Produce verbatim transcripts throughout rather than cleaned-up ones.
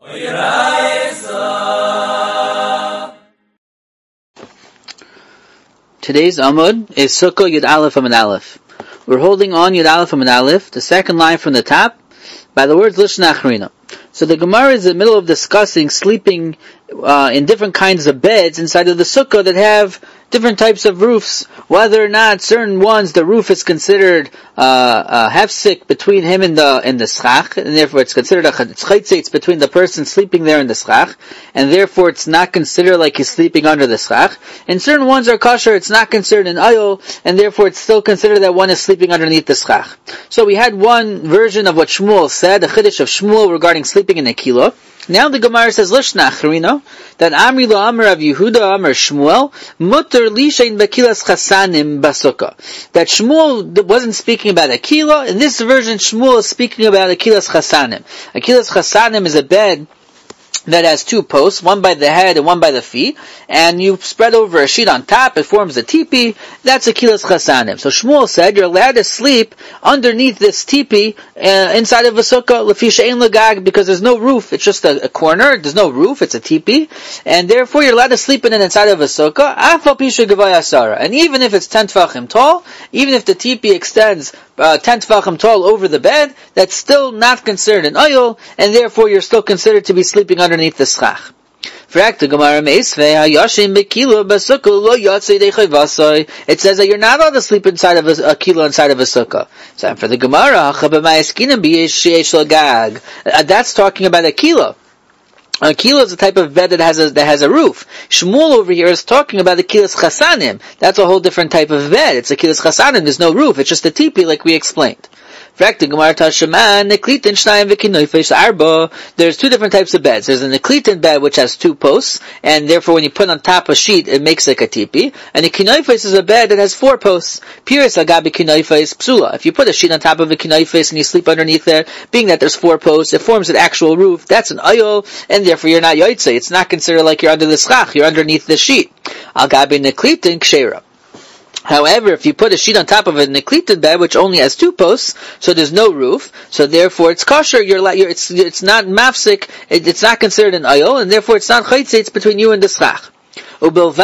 Today's Amud is Sukkah Yud Aleph Amud Aleph. We're holding on Yud Aleph Amud Aleph, the second line from the top, by the words Lishna Achrina. So the Gemara is in the middle of discussing sleeping uh, in different kinds of beds inside of the Sukkah that have different types of roofs, whether or not certain ones the roof is considered uh, uh hefsek between him and the and the schach, and therefore it's considered a chaytzeitz between the person sleeping there and the schach, and therefore it's not considered like he's sleeping under the schach. And certain ones are kosher, it's not considered an ayol, and therefore it's still considered that one is sleeping underneath the schach. So we had one version of what Shmuel said, the chiddush of Shmuel regarding sleeping in a kilo. Now the Gemara says, Lishna Achrina, that Amri lo Amar of Yehuda Amar Shmuel, mutter lishain bekilas chasanim basukah. That Shmuel wasn't speaking about a kilo. In this version, Shmuel is speaking about akilas chasanim. Akilas chasanim is a bed that has two posts, one by the head and one by the feet, and you spread over a sheet on top, it forms a teepee. That's a kilas chasanim. So Shmuel said you're allowed to sleep underneath this teepee uh, inside of a sukkah, lefi she'ein lagag, because there's no roof, it's just a, a corner, there's no roof, it's a teepee, and therefore you're allowed to sleep in it inside of a sukkah, afal pisha gavay asara. And even if it's ten tefachim tall, even if the teepee extends uh, ten tefachim tall over the bed, that's still not considered an oil, and therefore you're still considered to be sleeping under underneath the schach. It says that you're not allowed to sleep inside of a, a kilo inside of a sukkah. So for the Gemara, uh, that's talking about a kilo. A kilo is a type of bed that has a, that has a roof. Shmuel over here is talking about the kilas chasanim. That's a whole different type of bed. It's a kilas chasanim. There's no roof. It's just a teepee, like we explained. There's two different types of beds. There's a neklitin bed which has two posts, and therefore when you put on top a sheet, it makes like a teepee. And a kinoifes is a bed that has four posts. Piris agabi kinoifes psula. If you put a sheet on top of a kinoifes and you sleep underneath there, being that there's four posts, it forms an actual roof. That's an ayol, and therefore you're not yoitze. It's not considered like you're under the schach. You're underneath the sheet. Agabi neklitin kshera. However, if you put a sheet on top of a neklitin bed, which only has two posts, so there's no roof, so therefore it's kosher, you're, you're, it's, it's not mafsik, it, it's not considered an ayol, and therefore it's not chaytzeitz between you and the schach. However, the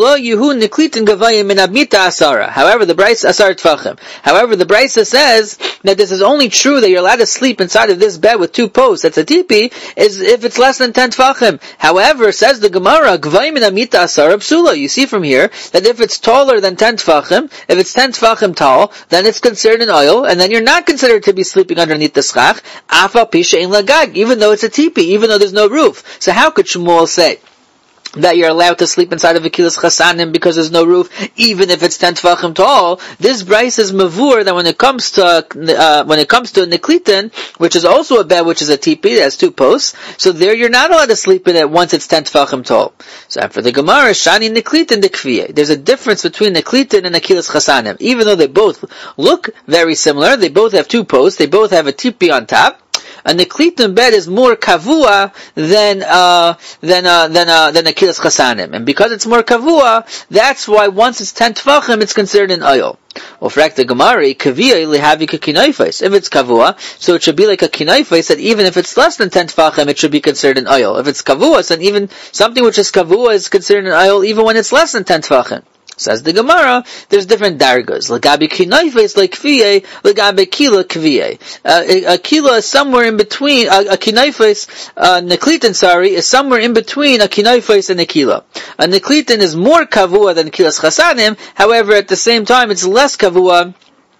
Brisa asar tfachim. However, the Brisa says that this is only true that you're allowed to sleep inside of this bed with two posts. That's a teepee. Is if it's less than ten tfachim. However, says the Gemara, gvayim min amita asar psula. You see from here that if it's taller than ten tfachim, if it's ten tfachim tall, then it's considered an oil, and then you're not considered to be sleeping underneath the schach. Afa pisha in lagag, even though it's a teepee, even though there's no roof. So how could Shmuel say that you're allowed to sleep inside of a kilas chasanim because there's no roof, even if it's ten tefachim tall? This Bryce is mavur that when it comes to uh, when it comes to a neklitin, which is also a bed which is a teepee that has two posts, so there you're not allowed to sleep in it once it's ten tefachim tall. So after the Gemara, shani neklitin dekviye. There's a difference between neklitin and a kilas chasanim, even though they both look very similar. They both have two posts. They both have a teepee on top. A neklitin bed is more kavua than uh, than uh, than uh, than a kilas chasanim, and because it's more kavua, that's why once it's ten tefachim, it's considered an oil. Well, for the Gemara, kavia lihavi kinaifes. If it's kavua, so it should be like a kinaifes that even if it's less than ten tefachim, it should be considered an oil. If it's kavua, then even something which is kavua is considered an oil, even when it's less than ten tefachim. Says the Gemara, there's different dargas. Lagabi kinaifes like kviye, lagabi kila kviye. A, a kila is somewhere in between, a, a kinaifes, uh, neklitin, sorry, is somewhere in between a kinaifes and a kila. A neklitin is more kavua than kilas chasanim, however, at the same time, it's less kavua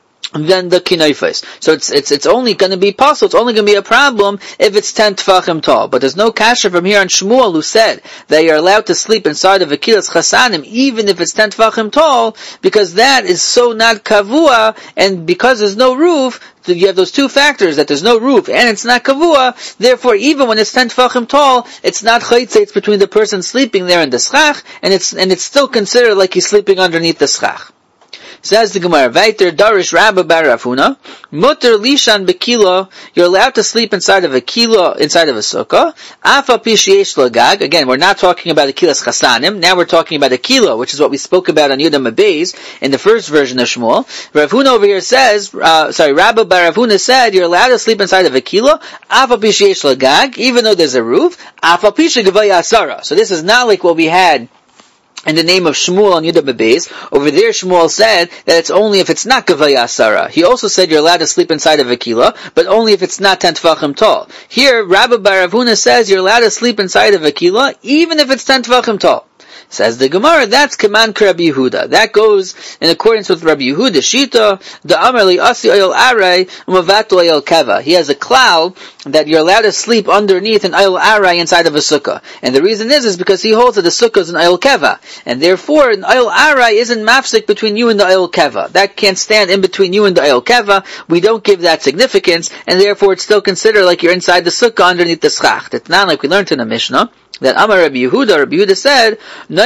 than the kinaifes. So it's it's it's only going to be possible, it's only going to be a problem if it's ten tefachim tall. But there's no kasha from here on Shmuel who said that you're allowed to sleep inside of a kilas chasanim even if it's ten tefachim tall, because that is so not kavua, and because there's no roof, so you have those two factors, that there's no roof and it's not kavua, therefore even when it's ten tefachim tall, it's not chaytzeitz between the person sleeping there and the schach, and it's and it's still considered like he's sleeping underneath the schach. Says the Gemara, Vaiter Darish Rabba Bar Rav Huna, Mutter Lishan Bekilo, you're allowed to sleep inside of a kilo, inside of a sukkah. Afa Pishiesh Lagag, again, we're not talking about a kilas chasanim, now we're talking about a kilo, which is what we spoke about on Yudam Abayz in the first version of Shmuel. Rav Huna over here says, uh, sorry, Rabba Bar Rav Huna said, you're allowed to sleep inside of a kilo, Afa Pishiesh Lagag, even though there's a roof, Afa Pishe Gavaya Asara. So this is not like what we had in the name of Shmuel on Yudam Abayz. Over there, Shmuel said that it's only if it's not Gavaya Asara. He also said you're allowed to sleep inside of a kila, but only if it's not ten tefachim tall. Here, Rabba Bar Rav Huna says you're allowed to sleep inside of a kila, even if it's ten tefachim tall. Says the Gemara, that's Kaman Rabbi Yehuda. That goes in accordance with Rabbi Yehuda Shita, the Amarli Asi Oyel Arai, Umavato Oyel Keva. He has a cloud that you're allowed to sleep underneath an Oyel Arai inside of a sukkah. And the reason is, is because he holds that the sukkah is an Oyel Keva. And therefore, an Oyel Arai isn't mafsik between you and the Oyel Keva. That can't stand in between you and the Oyel Keva. We don't give that significance, and therefore it's still considered like you're inside the sukkah underneath the schach. It's not like we learned in the Mishnah. That Amar Rabbi Yehuda, Rabbi Yehuda said,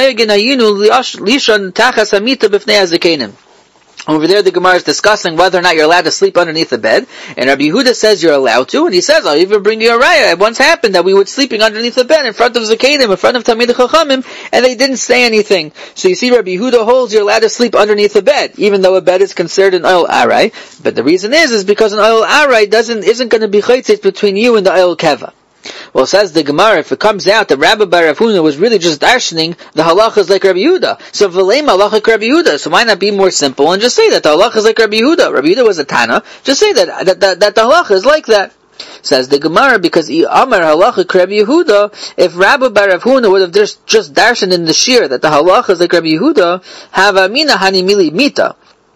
Lishan tachas hamita b'fnei hazakenim. Over there, the Gemara is discussing whether or not you're allowed to sleep underneath the bed, and Rabbi Yehuda says you're allowed to, and he says, I'll even bring you a raya. It once happened that we were sleeping underneath the bed in front of Zakenim, in front of Talmidei Chachamim, and they didn't say anything. So you see, Rabbi Yehuda holds you're allowed to sleep underneath the bed, even though a bed is considered an oil arai. But the reason is, is because an oil arai doesn't, isn't going to be chaytzit between you and the oil keva. Well, says the Gemara, if it comes out that Rabbi Bar Rav Huna was really just darshaning the halacha is like Rabbi Yehuda, so v'leim halacha like Rabbi Yehuda, so why not be more simple and just say that the halacha is like Rabbi Yehuda? Rabbi Yehuda was a Tana, just say that that, that, that the halacha is like that. Says the Gemara, because Amar halacha Rabbi Yehuda, if Rabbi Bar Rav Huna would have just, just darshaned in the shir that the halacha is like Rabbi Yehuda, have amina hani mili mita.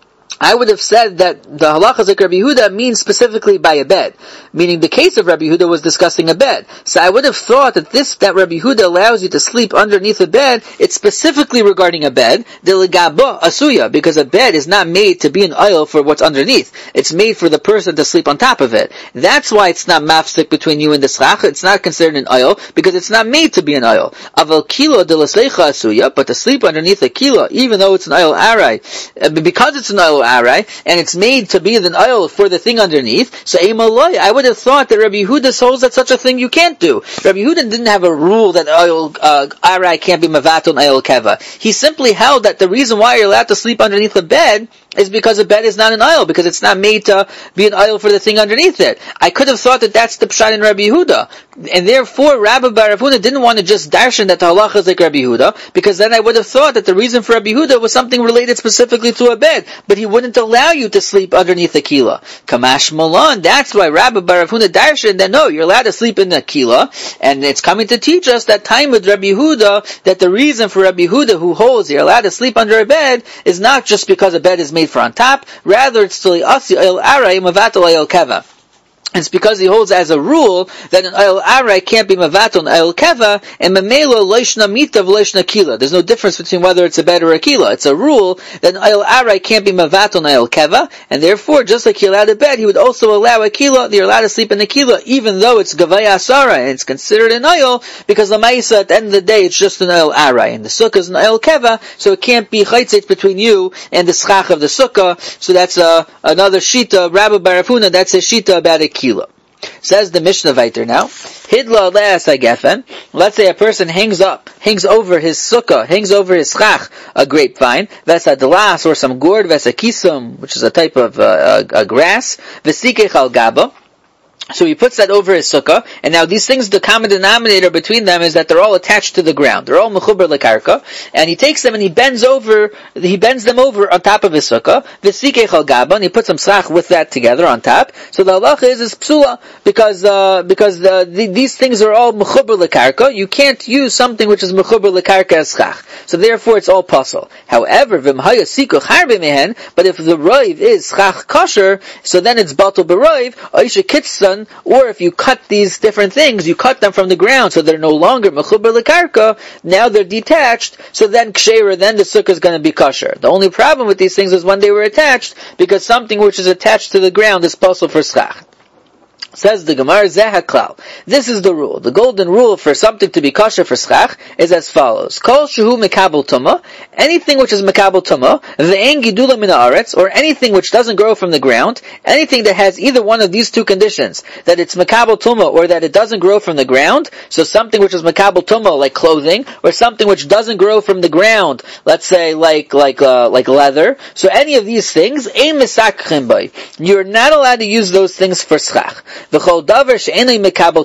I would have said that the halachas like Rabbi Yehuda means specifically by a bed, meaning the case of Rabbi Yehuda was discussing a bed. So I would have thought that this, that Rabbi Yehuda allows you to sleep underneath a bed, it's specifically regarding a bed, delegaba asuya, because a bed is not made to be an oil for what's underneath. It's made for the person to sleep on top of it. That's why it's not mafsik between you and the schach. It's not considered an oil, because it's not made to be an oil. Aval kilo delasleicha asuya, but to sleep underneath a kilo, even though it's an oil arai, because it's an oil arai, and it's made to be an oil for the thing underneath, so Emaloi, I would have thought that Rabbi Yehuda holds that such a thing you can't do. Rabbi Yehuda didn't have a rule that oil uh, arai can't be mavaton oil keva. He simply held that the reason why you're allowed to sleep underneath the bed is because a bed is not an oil, because it's not made to be an oil for the thing underneath it. I could have thought that that's the pshat in Rabbi Yehuda, and therefore Rabbi Bar Rav Huna didn't want to just darshan that the halacha is like Rabbi Yehuda, because then I would have thought that the reason for Rabbi Yehuda was something related specifically to a bed, but he wouldn't allow you to sleep underneath a kila. Kamash Malon, that's why Rabbi Bar Rav Huna darshan that no, you're allowed to sleep in the kila, and it's coming to teach us that time with Rabbi Yehuda, that the reason for Rabbi Yehuda who holds you're allowed to sleep under a bed is not just because a bed is made for on top, rather it's to asi oil aray mavato oil keva. It's because he holds as a rule that an oil aray can't be mavato on oil keva, and memelo loishna mita v'loishna kila. There's no difference between whether it's a bed or a kila. It's a rule that an oil aray can't be mavato on oil keva, and therefore, just like he allowed a bed, he would also allow a kila. You're allowed to sleep in the kila, even though it's gavaya asara, and it's considered an oil, because the ma'isa, at the end of the day, it's just an oil aray, and the sukkah is an oil keva, so it can't be chaytzit between you and the schach of the sukkah. So that's uh, another shita, Rabbi Bar Rav Huna, that's a shita about a kila. Says the Mishnah Vayter now, Hidla le'as hagefen. Let's say a person hangs up, hangs over his sukkah, hangs over his schach, a grapevine, vesa delas, or some gourd, vesa kisum, which is a type of uh, a, a grass, vesikech al gaba. So he puts that over his sukkah, and now these things, the common denominator between them is that they're all attached to the ground. They're all mechuber lekarka, and he takes them and he bends over, he bends them over on top of his sukkah, v'sikech al gaba, and he puts some schach with that together on top. So the halacha is, is psula, because, uh, because the, the, these things are all mechuber lekarka. You can't use something which is mechuber lekarka as schach. So therefore it's all puzzle. However, v'mhaya sikuch harbe mehen, but if the roiv is schach kosher, so then it's batal beroiv, oisha kitzan, or if you cut these different things, you cut them from the ground, so they're no longer mechuber lekarka, now they're detached, so then kshera, then the sukkah is going to be kosher. The only problem with these things is when they were attached, because something which is attached to the ground is possible for schach. Says the Gemara, Zeh HaKlal. This is the rule. The golden rule for something to be kosher for schach is as follows. Kol shehu mekabel tumah, anything which is mekabel tumah, ve'en gidula min haaretz, or anything which doesn't grow from the ground, anything that has either one of these two conditions, that it's mekabel tumah or that it doesn't grow from the ground, so something which is mekabel tumah like clothing, or something which doesn't grow from the ground, let's say like like uh, like leather, so any of these things, ein misakchim bay. You're not allowed to use those things for schach. However, something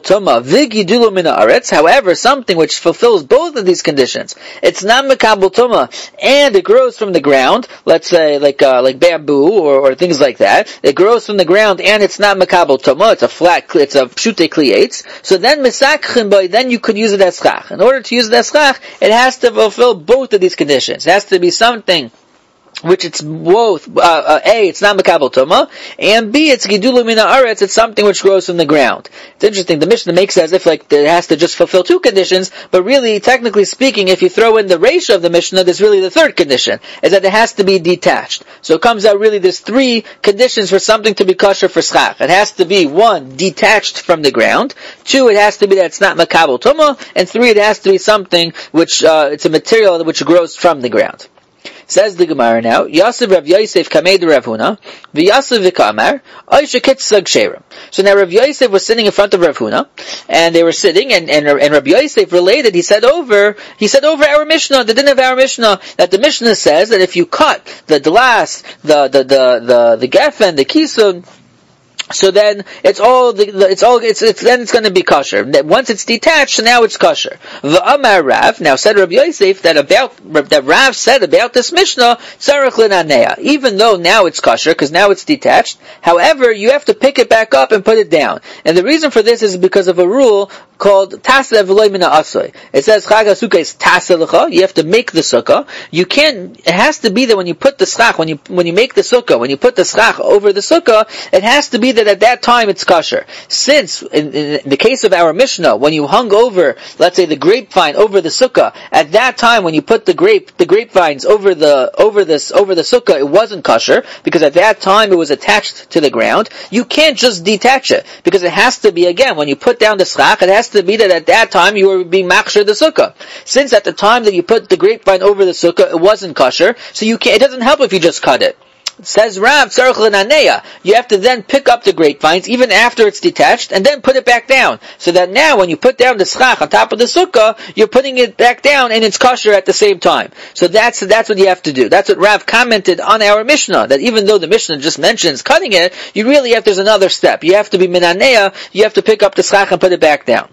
which fulfills both of these conditions, it's not mekabel tumah, and it grows from the ground, let's say like uh, like bamboo or, or things like that, it grows from the ground and it's not mekabel tumah, it's a flat, it's a pshutei klietz, so then misakchim boy, then you could use it as schach. In order to use it as schach, it has to fulfill both of these conditions. It has to be something which it's both, uh, uh, A, it's not mekabel tumah, and B, it's gidulu min haaretz, it's something which grows from the ground. It's interesting, the Mishnah makes it as if like it has to just fulfill two conditions, but really, technically speaking, if you throw in the ratio of the Mishnah, there's really the third condition, is that it has to be detached. So it comes out really there's three conditions for something to be kosher for schach. It has to be, one, detached from the ground, two, it has to be that it's not mekabel tumah, and three, it has to be something which, uh, it's a material which grows from the ground. Says the Gemara now, Yasef Rav Yosef kamed Rav Huna, v'Yasef v'kamar, Aisha kitzag sherim. So now Rav Yosef was sitting in front of Rav Huna, and they were sitting, and, and, and Rav Yosef related, he said over, he said over our Mishnah, the din of our Mishnah, that the Mishnah says that if you cut the glass, the, the, the, the, the geffen, the kisun, so then it's all the, the it's all it's, it's then it's going to be kosher. Once it's detached, so now it's kosher. The Amar Rav now said Rabbi Yosef that about that Rav said about this Mishnah tzarich l'nanea. Even though now it's kosher because now it's detached, however you have to pick it back up and put it down. And the reason for this is because of a rule called Tasa V'loy Mina Asoy. It says Chag HaSukkah is Tasa L'cha. You have to make the sukkah. You can't. It has to be that when you put the schach, when you when you make the sukkah, when you put the schach over the sukkah, it has to be that at that time it's kosher. Since in, in the case of our Mishnah, when you hung over, let's say the grapevine over the sukkah, at that time when you put the grape the grapevines over the over this over the sukkah, it wasn't kosher because at that time it was attached to the ground. You can't just detach it because it has to be again when you put down the schach, it has to be that at that time you were being machshir the sukkah. Since at the time that you put the grapevine over the sukkah, it wasn't kosher, so you can't, it doesn't help if you just cut it. Says Rav, tzarich l'nanea. You have to then pick up the grapevines even after it's detached and then put it back down. So that now when you put down the schach on top of the sukkah, you're putting it back down and it's kosher at the same time. So that's that's what you have to do. That's what Rav commented on our Mishnah, that even though the Mishnah just mentions cutting it, you really have, there's another step. You have to be minanea, you have to pick up the schach and put it back down.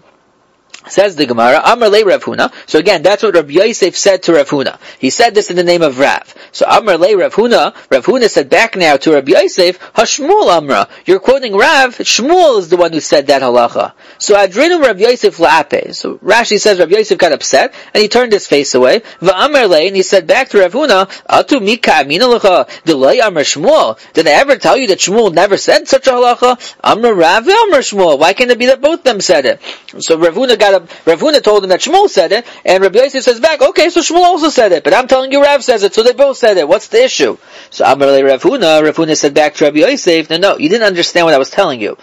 Says the Gemara, Amar le Rav Huna. So again, that's what Rav Yosef said to Rav Huna. He said this in the name of Rav. So Amar le Rav Huna, Rav Huna said back now to Rav Yosef, Hashmuel Amra. You're quoting Rav, Shmuel is the one who said that halacha. So Adrinu Rav Yosef la'ape. So Rashi says Rav Yosef got upset, and he turned his face away. Va'amar le, and he said back to Rav Huna, Atu mika amina lecha, delay Amar Shmuel. Did I ever tell you that Shmuel never said such a halacha? Amar Rav, Amar Shmuel. Why can't it be that both of them said it? So Rav Huna got up, Rav Huna told him that Shmuel said it, and Rabbi Yosef says back, okay, so Shmuel also said it, but I'm telling you Rav says it, so they both said it. What's the issue? So Amar le Rav Huna, Rav Huna said back to Rabbi Yosef, no, no, you didn't understand what I was telling you.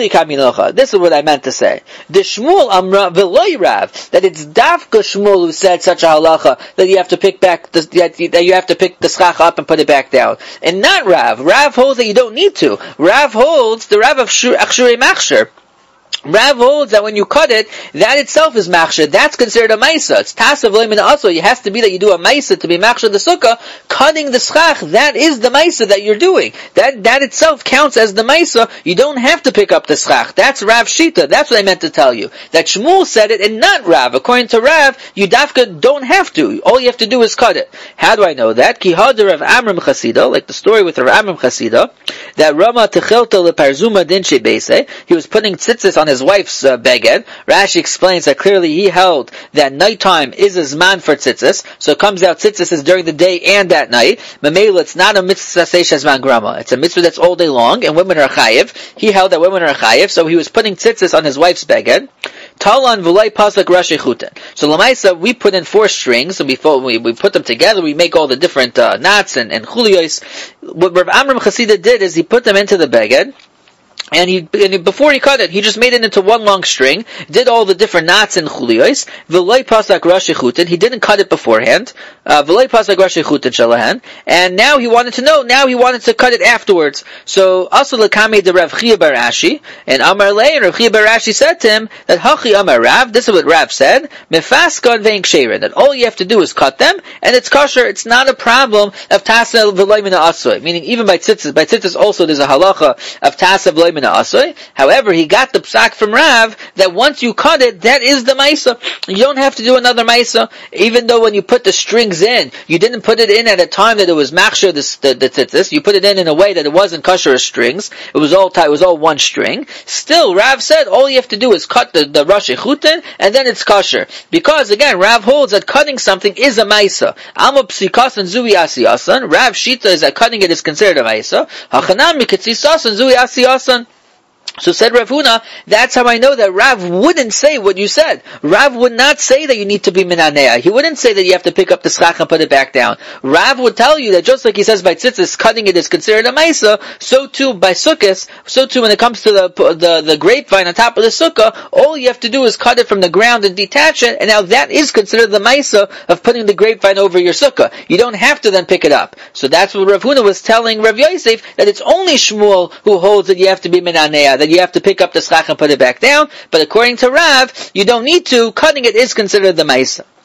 This is what I meant to say. The Shmuel Amra v'loy Rav, that it's Dafka Shmuel who said such a halacha, that you have to pick back, the, that you have to pick the schach up and put it back down. And not Rav. Rav holds that you don't need to. Rav holds the Rav of Achshurei Machshir. Rav holds that when you cut it, that itself is machshir. That's considered a maisa. It's tasav leimin also. It has to be that you do a maisa to be machshir the sukkah. Cutting the schach, that is the maisa that you're doing. That that itself counts as the maisa. You don't have to pick up the schach. That's Rav Shita. That's what I meant to tell you. That Shmuel said it and not Rav. According to Rav, you dafka don't have to. All you have to do is cut it. How do I know that? Ki hada Rav Amram Chasida, like the story with Rav Amram Chasida, that Rama techelta leparzuma din shebeise. He was putting tzitzis on his wife's uh, beged. Rashi explains that clearly he held that nighttime is a zman for tzitzis, so it comes out tzitzis is during the day and at night. Mamela, it's not a mitzvah seish zman grama. It's a mitzvah that's all day long, and women are chayiv. He held that women are chayiv, so he was putting tzitzis on his wife's beged. Talan v'lay pasuk rashi chuten. So lamaisa, we put in four strings, and we, we we put them together. We make all the different uh, knots and and chuliyos. What Rav Amram Chasida did is he put them into the beged. And he, and before he cut it, he just made it into one long string, did all the different knots and chuliyos, v'loy pasak rashi chutin, he didn't cut it beforehand, uh, v'loy pasak rashi chutin shalahan, and now he wanted to know, now he wanted to cut it afterwards. So, also l'kamei de Rav Chia bar Ashi, and Amar Lei, and Rav Chia bar Ashi said to him, that hachi Amar Rav, this is what Rav said, mefaskan vein ksheira, that all you have to do is cut them, and it's kosher, it's not a problem of tasa v'loy mina asoy, meaning even by tzitzis, by tzitzis also there's a halacha of tasa v'loy mina asoy. However, he got the psak from Rav that once you cut it, that is the maisa. You don't have to do another maisa, even though when you put the strings in, you didn't put it in at a time that it was machshir the, the tzitzis. You put it in in a way that it wasn't kosher as strings. It was all it was all one string. Still, Rav said all you have to do is cut the, the rashi chutin, and then it's kosher. Because again, Rav holds that cutting something is a maisa. Alma psikasan zui asiyasan. Rav shita is that cutting it is considered a maisa. Hachanam mikatzisasan zui asiyasan. So said Rav Huna, that's how I know that Rav wouldn't say what you said. Rav would not say that you need to be minanea. He wouldn't say that you have to pick up the schach and put it back down. Rav would tell you that just like he says by tzitzis, cutting it is considered a maisa, so too by sukkahs, so too when it comes to the, the, the grapevine on top of the sukkah, all you have to do is cut it from the ground and detach it, and now that is considered the maisa of putting the grapevine over your sukkah. You don't have to then pick it up. So that's what Rav Huna was telling Rav Yosef, that it's only Shmuel who holds that you have to be minanea, that you have to pick up the schach and put it back down, but according to Rav, you don't need to. Cutting it is considered the maisa.